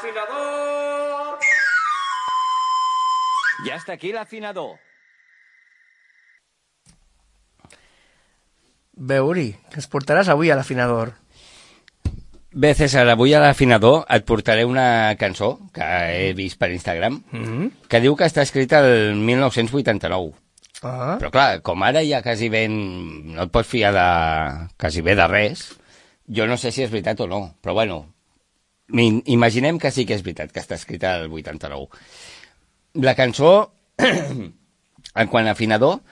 afinador! Ja està aquí l'afinador. Bé, Uri, què ens portaràs avui a l'afinador? Bé, César, avui a l'afinador et portaré una cançó que he vist per Instagram que diu que està escrita el 1989. Però clar, com ara ja quasi ben no et pots fiar de quasi bé de res, jo no sé si és veritat o no, però bueno, imaginem que sí que és veritat que està escrita el 89. La cançó, en quant a afinador,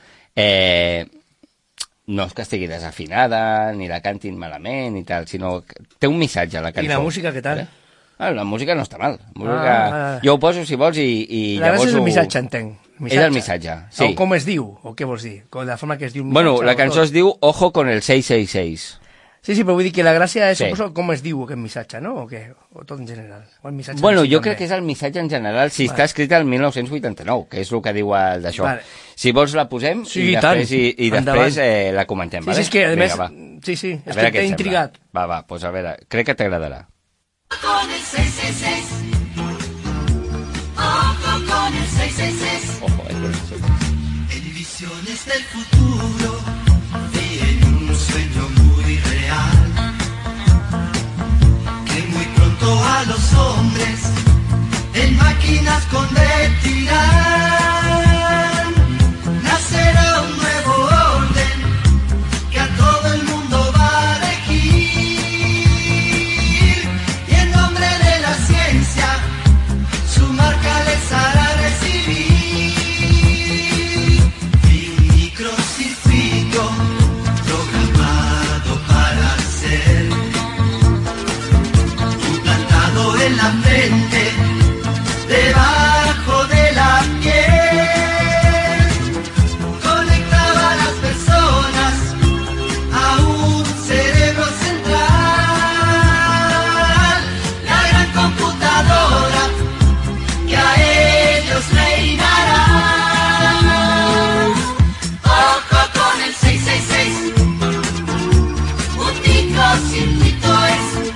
no és que estigui desafinada, ni la cantin malament i tal, sinó que té un missatge a la cançó. I la música, què tal? La música no està mal. Jo ho poso, si vols, i la llavors... és el missatge, entenc. És el missatge, sí. O com es diu, o què vols dir? Com la forma que es diu... Bueno, la cançó es diu Ojo con el 666. Sí, però vull dir que la gràcia és com es diu aquest missatge, no? O què? O tot en general? O el missatge bueno, jo crec que és el missatge en general, si està escrit el 1989, que és el que diu el d'això. Si vols la posem i després la comentem, vale? Sí, és que, a més, sí, és que t'he intrigat. Va, doncs a veure, crec que t'agradarà. Con el 666. Ojo con el 666. Ojo, con el 666. En visiones del futuro y en un sueño muy real, que muy pronto a los hombres en máquinas convertirán. Nacerá un nuevo orden que a todo el mundo va a regir, y en nombre de la ciencia su marca les hará recibir. Y un microcircuito programado para ser implantado en la frente, debajo de la piel, conectaba a las personas a un cerebro central, la gran computadora que a ellos reinará. Ojo con el 666, un microcircuito es,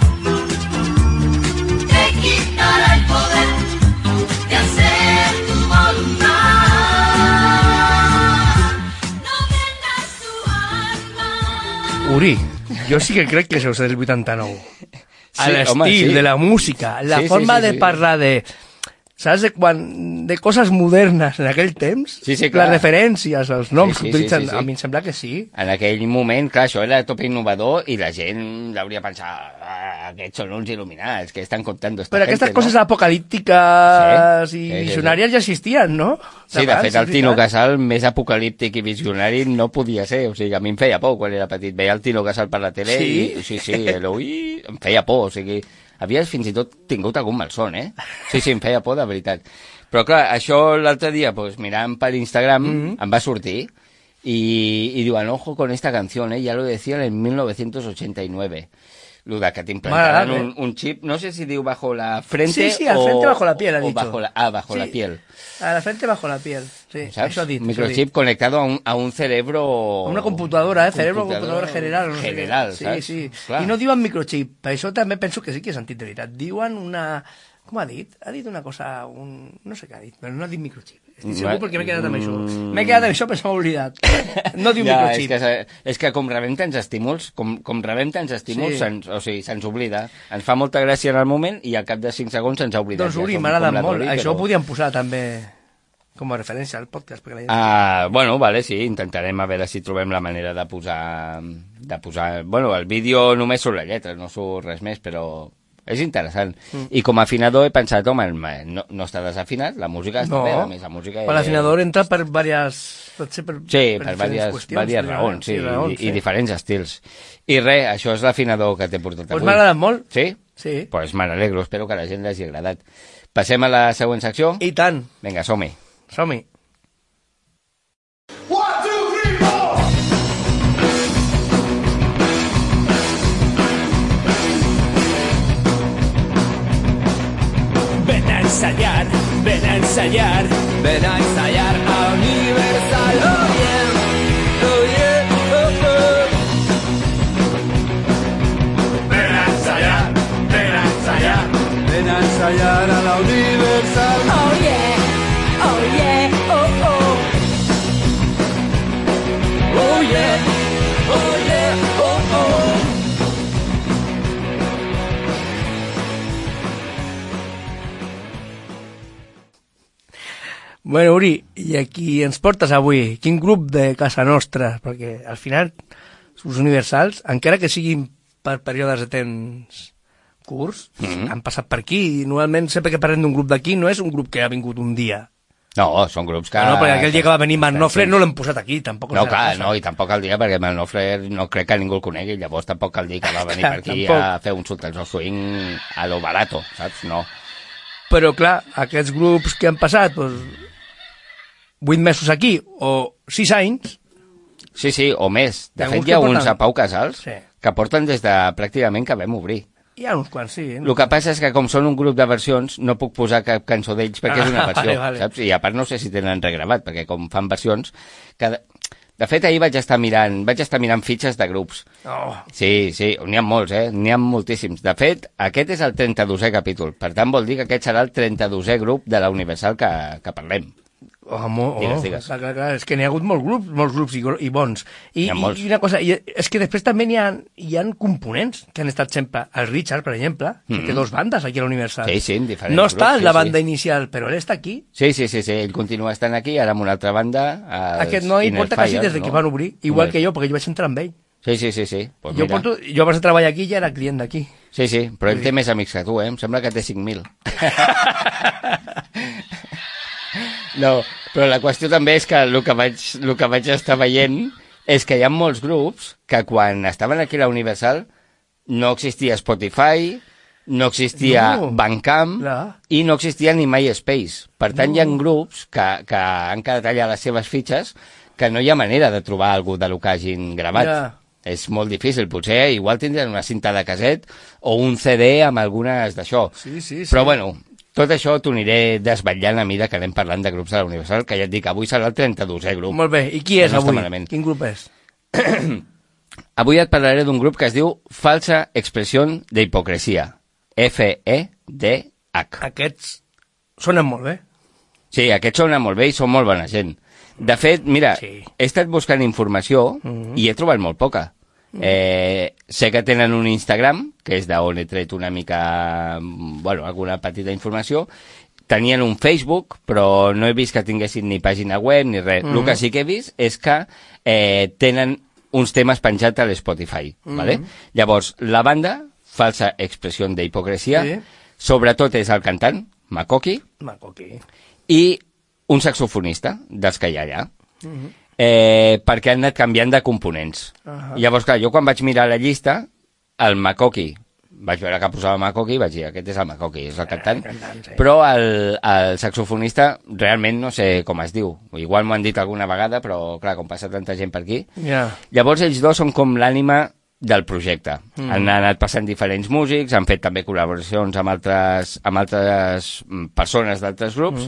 te quitará el poder de hacer tu voluntad. No vendas tu alma. Uri, jo sí que crec que això és del 89. A Sí, l'estil home, sí. de la música, la Sí, forma sí, de sí. parlar de... Saps? De coses modernes en aquell temps, Sí, sí, clar. les referències, els noms Sí, que utilitzen, sí. a mi em sembla que sí. En aquell moment, clar, això era top innovador i la gent l'hauria pensat, aquests són uns il·luminats, que estan comptant esta Però gente, aquestes no? coses apocalíptiques Sí, i sí, sí. visionàries ja existien, no? Sí, de Abans, fet, el és Tino veritat. Casal més apocalíptic i visionari no podia ser. O sigui, a mi em feia por quan era petit. Veia el Tino Casal per la tele Sí? i em feia por. O sigui, havia fins i tot tingut algun malson, eh? Sí, em feia por de veritat. Però clar, això l'altre dia, pues, mirant per Instagram, em va sortir y diuen, ojo con esta canción, ya lo decían en 1989. Lo de que te implantaran un chip, no sé si diu bajo la frente Sí, al frente bajo la piel, ha dicho. Bajo la piel. A la frente bajo la piel, sí, ¿Sabes? això ha dit. Microchip conectado a un cerebro... A una computadora, cerebro, computadora general. No general, sé saps? Sí. Clar. I no diuen microchip, per això també penso que sí que és sentit de veritat. Diuen una... Com ha dit? Ha dit una cosa... No sé què ha dit, però no ha dit microchip. Estic segur perquè m'he quedat amb això. M'he quedat amb això però se m'ha oblidat. No diu microchip. És que com rebem tants estímuls, se'ns oblida. Ens fa molta gràcia en el moment i al cap de 5 segons se'ns ha oblidat. Doncs Uri, m'ha agradat molt. Això ho podíem posar també com a referència al podcast. Perquè bueno, vale, sí, intentarem a veure si trobem la manera de posar... Bueno, el vídeo només surt la lletra, no surt res més, però... És interessant. I com a afinador he pensat, home, no està desafinat, la música està bé, a més, la música... L'afinador entra per diverses... per diverses raons, sí, i diferents estils. I res, això és l'afinador que t'he portat avui. Doncs m'ha agradat molt. Sí? Sí. Doncs me n'alegro, espero que a la gent li hagi agradat. Passem a la següent secció? I tant. Vinga, som-hi. Som-hi. Ven a ensayar a Universal, oh yeah, oh yeah, oh oh. Ven a ensayar, ven a ensayar Bueno, Uri, i aquí ens portes avui? Quin grup de casa nostra? Perquè al final, els universals, encara que siguin per períodes de temps curts, han passat per aquí. I normalment, sempre que parlem d'un grup d'aquí, no és un grup que ha vingut un dia. No, són grups que... No, perquè aquell dia que va venir Manofre no l'hem posat aquí, tampoc. No, clar, no, i tampoc cal dir, perquè Manofre no crec que ningú el conegui, llavors tampoc cal dir que va venir per aquí a fer un Sultans of Swing a lo barato, saps? No. Però, clar, aquests grups que han passat, doncs, 8 mesos aquí, o 6 anys... Sí, o més. De fet, hi ha uns a Pau Casals que porten des de pràcticament que vam obrir. Hi ha uns quants, sí. El que passa és que com són un grup de versions no puc posar cap cançó d'ells perquè és una versió, vale. saps? I a part no sé si tenen regravat, perquè com fan versions... De fet, ahir vaig estar mirant fitxes de grups. Oh. Sí, n'hi ha molts, N'hi ha moltíssims. De fet, aquest és el 32è capítol. Per tant, vol dir que aquest serà el 32è grup de la Universal que parlem. Digues. Clar, és que n'hi ha hagut molts grups i bons. I una cosa, és que després també hi ha components que han estat sempre. El Richard, per exemple, que té 2 bandes aquí a la Universal. Sí, en diferents no està grups, en la banda inicial, però ell està aquí. Sí, ell continua estant aquí, ara amb una altra banda. Aquest noi porta quasi des que van obrir, igual que jo, perquè jo vaig entrar amb ell. Sí. Pues jo abans de treballar aquí ja era client d'aquí. Sí, però ell té més amics que tu, Em sembla que té 5.000. No, però la qüestió també és que el que vaig estar veient és que hi ha molts grups que quan estaven aquí a la Universal no existia Spotify, no existia Bandcamp i no existia ni MySpace. Per tant, hi ha grups que han quedat allà les seves fitxes que no hi ha manera de trobar algú de lo que hagin gravat. És molt difícil, potser igual tindran una cinta de caset o un CD amb algunes d'això. Sí. Però bueno, tot això t'ho aniré desvetllant a mida que anem parlant de grups de la Universal, que ja et dic, avui serà el 32è grup. Molt bé, i qui és avui? Quin grup és? Avui et parlaré d'un grup que es diu Falsa Expresión de Hipocresía. FEDH. Aquests sonen molt bé. Sí, aquests sonen molt bé i són molt bona gent. De fet, mira, he estat buscant informació i he trobat molt poca. Sé que tenen un Instagram, que és d'on he tret una mica, alguna petita informació. Tenien un Facebook, però no he vist que tinguessin ni pàgina web ni res. El que sí que he vist és que tenen uns temes penjats a l'Spotify. ¿Vale? Llavors, la banda, Falsa Expresión de Hipocresía, sobretot és el cantant, Makoki, i un saxofonista dels que hi ha allà. Perquè han anat canviant de components. Llavors, clar, jo quan vaig mirar la llista, el Makoki, vaig veure que posava Makoki i vaig dir, aquest és el Makoki, és el cantant, però el saxofonista realment no sé com es diu. Igual m'ho han dit alguna vegada, però clar, com passa tanta gent per aquí. Llavors ells dos són com l'ànima del projecte. Han anat passant diferents músics, han fet també col·laboracions amb altres persones d'altres grups.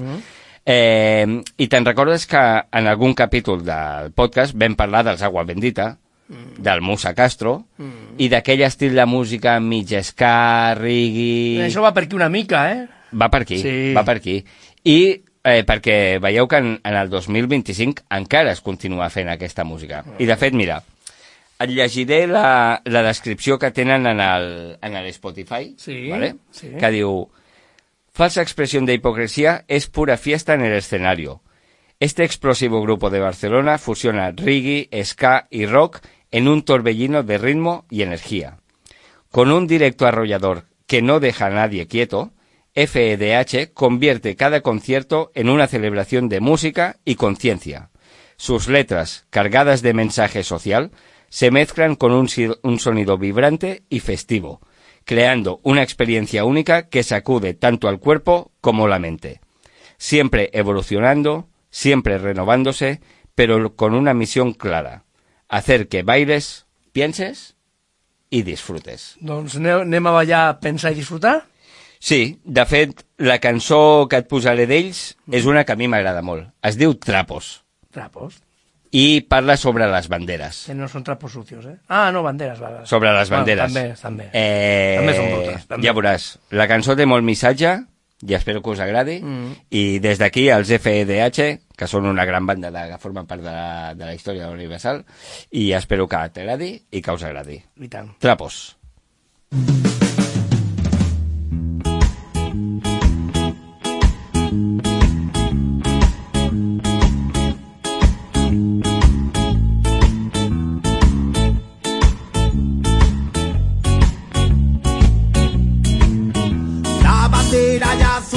I te'n recordes que en algun capítol del podcast vam parlar dels Agua Bendita, del Musa Castro, i d'aquell estil de música mig ska, reggae... Això va per aquí una mica, Va per aquí, va per aquí. I perquè veieu que en el 2025 encara es continua fent aquesta música. I de fet, mira, et llegiré la descripció que tenen en l'Spotify, ¿vale? Que diu: Falsa Expresión de Hipocresía es pura fiesta en el escenario. Este explosivo grupo de Barcelona fusiona reggae, ska y rock en un torbellino de ritmo y energía. Con un directo arrollador que no deja a nadie quieto, FEDH convierte cada concierto en una celebración de música y conciencia. Sus letras, cargadas de mensaje social, se mezclan con un sonido vibrante y festivo, creando una experiencia única que sacude tanto al cuerpo como la mente. Siempre evolucionando, siempre renovándose, pero con una misión clara: hacer que bailes, pienses y disfrutes. Doncs anem a ballar, pensar i disfrutar? Sí, de fet, la cançó que et posaré d'ells és una que a mi m'agrada molt. Es diu Trapos. Trapos? I parla sobre les banderes. Que no són trapos sucios, Ah, no, banderes. Va. Sobre les banderes. També. També són brutes. Ja veuràs, la cançó té molt missatge, i espero que us agradi, i des d'aquí els FEDH, que són una gran banda que formen part de la història de l'Universal, i espero que t'agradi i que us agradi. I tant. Trapos.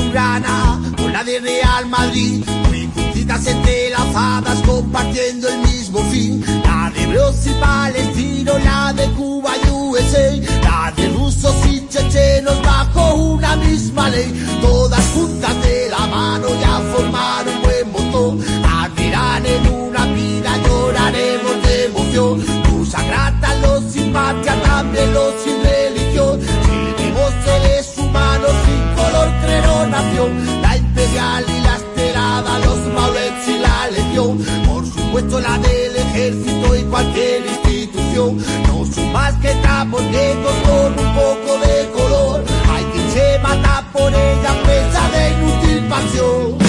azulgrana con la de Real Madrid, muy juntitas entrelazadas compartiendo el mismo fin. La de Bros y Palestino, la de Cuba y USA, la de rusos y chechenos bajo una misma ley. Todas juntas de la mano ya formar un buen montón. Ardirán en una pira, lloraremos de emoción. Nos agratan los sin patria, también los sin religión. Seremos seres humanos sin color, credo, nación. La imperial y la estelada, los Maurets y la legión. Por supuesto la del ejército y cualquier institución. No son más que trapos viejos con un poco de color. Hay quien se mata por ella presa de inútil pasión.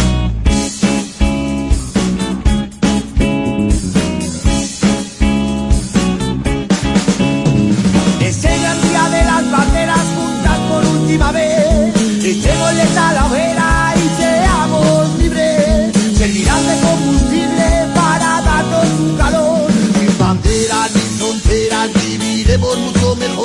Ese gran día de las banderas juntas por última vez, echémosles a la hoguera y seamos libres. Servirán de combustible para darnos un calor. Sin banderas ni fronteras viviremos mucho mejor.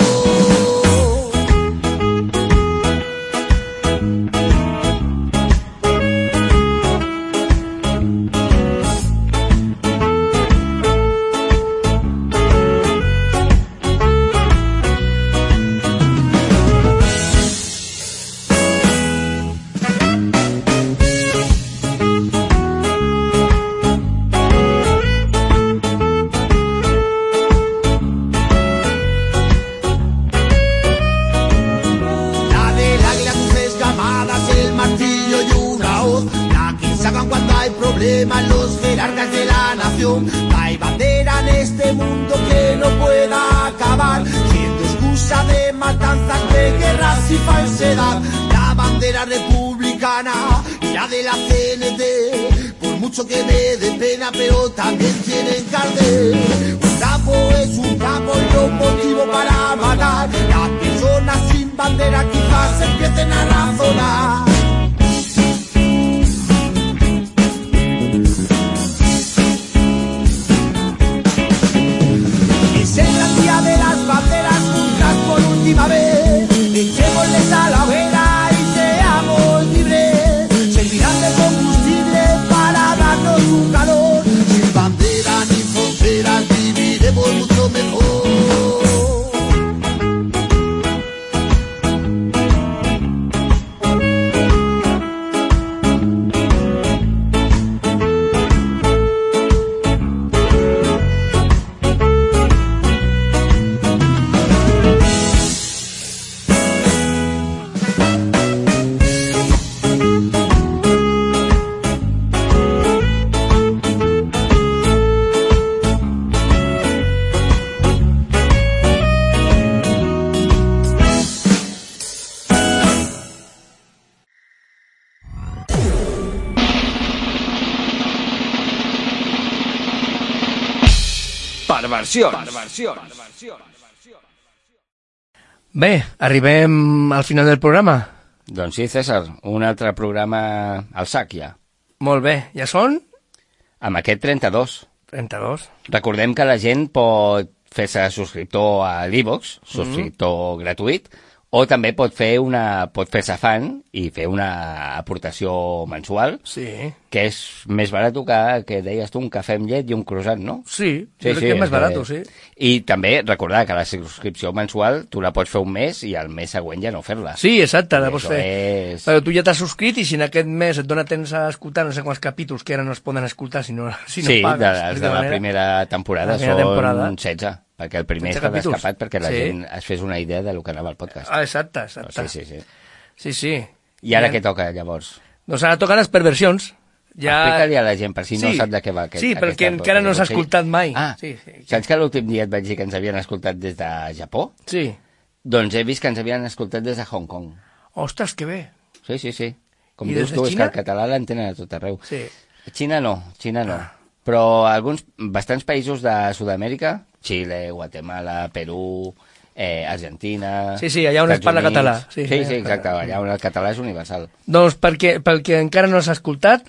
Los jerarcas de la nación, no hay bandera en este mundo que no pueda acabar siendo excusa de matanzas, de guerras y falsedad. La bandera republicana y la de la CNT, por mucho que me dé pena, pero también tienen carnet. Un trapo es un trapo y no un motivo para matar. Las personas sin bandera quizás empiecen a razonar. Es el gran día de las banderas juntas por última vez. Echémosles a la hoguera y seamos libres. Servirán de combustible para darnos un calor. Sin bandera ni fronteras viviremos mucho mejor. Bé, arribem al final del programa. Doncs sí, César, un altre programa al sac ja. Molt bé, ja són? Amb aquest 32. 32. Recordem que la gent pot fer-se subscriptor a l'Ivox, subscriptor gratuït, o també pot fer-se fan i fer una aportació mensual, Sí. que és més barat que deies tu, un cafè amb llet i un croissant, no? Sí, jo crec que és més barat, sí. I també recordar que la subscripció mensual tu la pots fer un mes i el mes següent ja no fer-la. Sí, exacte, la Això pots fer. és- Però tu ja t'has subscrit i si en aquest mes et dona temps a escoltar no sé quants capítols que ara no es poden escoltar si no Sí, pagues. els de la primera temporada La primera temporada. són 16, perquè el primer 16 està capítols. escapat perquè la Sí. gent es fes una idea de lo que anava al podcast. Ah, exacte, exacte. Sí, sí, sí. Sí, sí. I ara què toca, llavors? Doncs ara toquen les perversions. Explica-li a la gent, per si no Sí. sap de què va aquest. Sí, perquè encara no s'ha escoltat mai. Ah, Sí. saps que l'últim dia et vaig dir que ens havien escoltat des de Japó? Sí. Doncs he vist que ens havien escoltat des de Hong Kong. Ostres, que bé. Sí, sí, sí. Com I dius des de tu, és que Xina? el català l'entenen a tot arreu. Sí. Xina no. Però bastants països de Sud-amèrica, Xile, Guatemala, Perú, Argentina... Sí, allà on es Estats parla Units. català. Sí, exacte, allà on el català és universal. Doncs pel que encara no s'ha escoltat,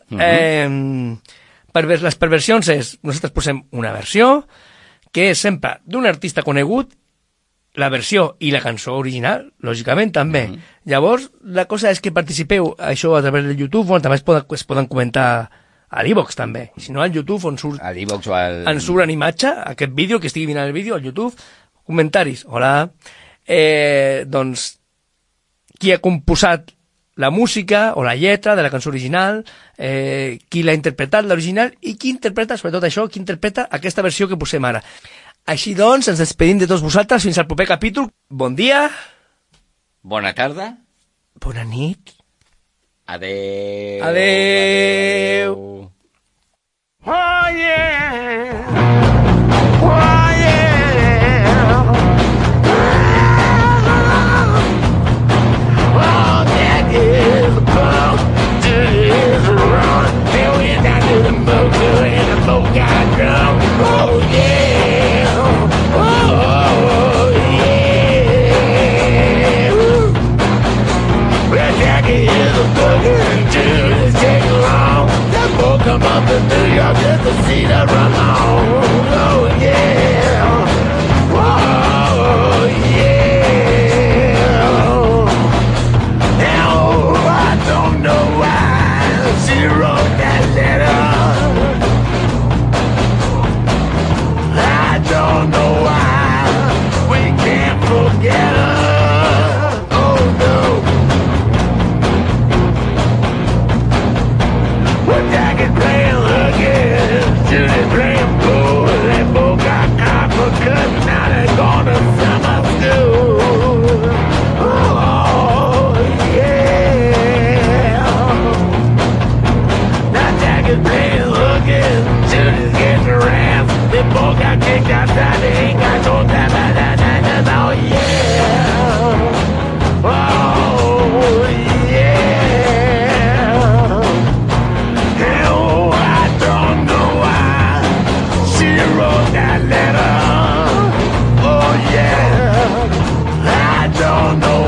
les perversions és, nosaltres posem una versió que és sempre d'un artista conegut, la versió i la cançó original, lògicament, també. Llavors, la cosa és que participeu això a través del YouTube, bueno, també es poden comentar a l'Ivox, també. Si no, al YouTube, on surt... A l'Ivox o al... En surt en imatge, aquest vídeo, que estigui mirant el vídeo, al YouTube, comentaris. Hola. Doncs, qui ha composat la música o la lletra de la cançó original, qui l'ha interpretat, l'original, i qui interpreta, sobretot això, qui interpreta aquesta versió que posem ara. Així doncs, ens despedim de tots vosaltres fins al proper capítol. Bon dia. Bona tarda. Bona nit. Adeu. Adeu. Oh yeah. Oh yeah. Oh, that is a bump. That is a run. Then we down to the motor and the boat got drunk. Oh yeah. Oh yeah. Well, Jackie is a booger until it's taking long. That boat come up in New York just to see that run on. Oh yeah. Oh yeah. Now I don't know why she wrote that letter. I don't know why we can't forget her. Oh no. Well, Jack is playing again. Judy's playing pool. They both got caught for cutting. Now they're gonna summer school. Oh, yeah. Now Jack is playing again. Judy's getting around. They both got kicked outside. They ain't got no time. Oh, yeah. Oh, yeah. Oh, I don't know why she wrote that letter. Oh, yeah. I don't know